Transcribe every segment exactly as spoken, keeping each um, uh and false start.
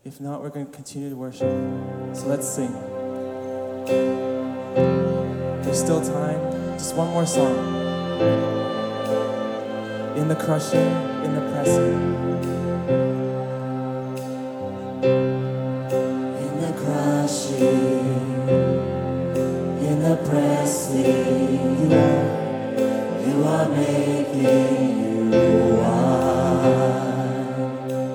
If not, we're going to continue to worship. So let's sing. There's still time. Just one more song. In the crushing, in the pressing. In the crushing, in the pressing, you are, you are making you wine.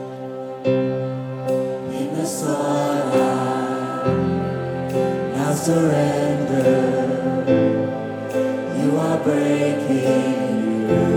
In the soil, I now surrender. You are breaking new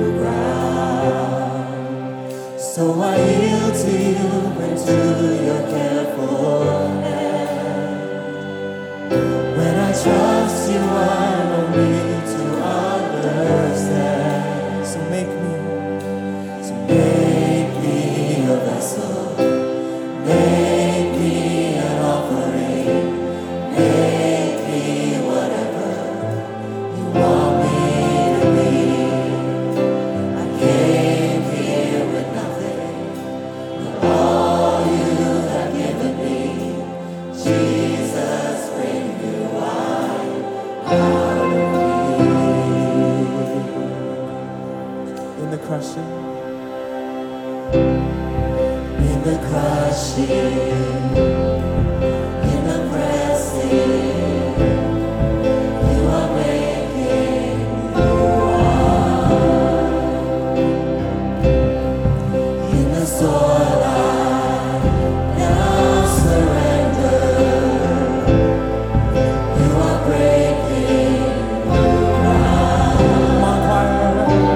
ground. So I yield to you and to your careful hand. When I trust you, I don't need to understand. So make me, So make me a vessel. Make me an offering. Make me whatever you want me to be. I came here with nothing, but all you have given me. Jesus, bring new wine out of in the crushing. me. In the crushing, in the pressing, you are making new wine. In the soil, I now surrender. You are breaking new ground. Come on, choir.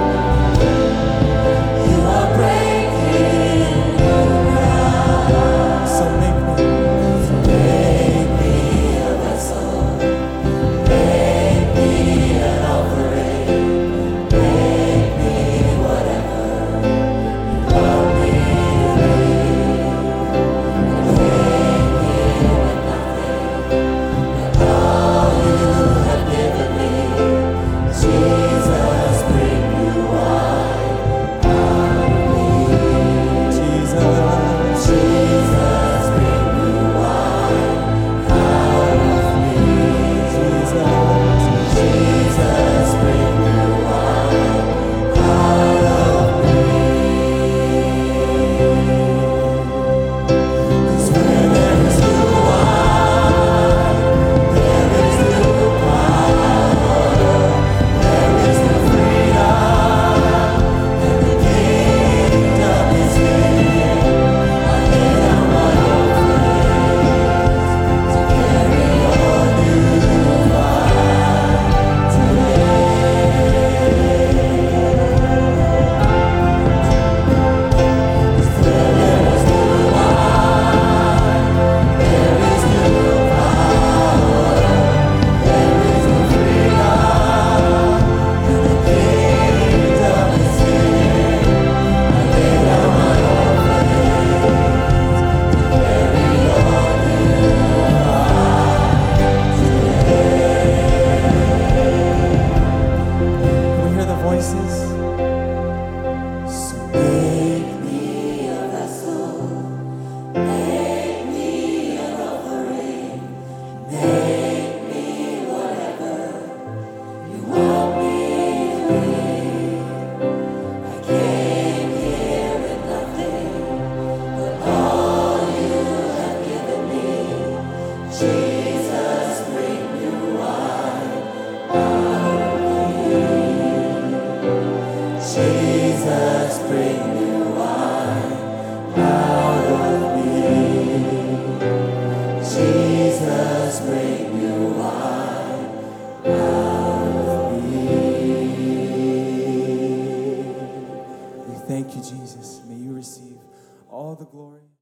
You are breaking new ground. So make me, Make me a vessel. Make me an offering. Make me whatever you want me to be. I came here with nothing, but all you have given me. Jesus, bring new wine out of me. Jesus. Jesus, bring new wine out of me. Jesus. Jesus, bring new wine out of me. 'Cause where there is new wine, there is new power, there is new freedom, and the kingdom is here. I lay down my old ways to carry your new wine today. 'Cause where there is new wine, there is new power, there is new freedom, and the kingdom is here. I lay down my old ways to carry your new wine today. Can we hear the voices? So make me a vessel, make me an offering, make me whatever you want me to be. I came here with nothing, but all you have given me. Jesus, bring new wine out of me. Jesus, bring new wine out of me. Jesus, bring new wine out of me. We thank you, Jesus. May you receive all the glory.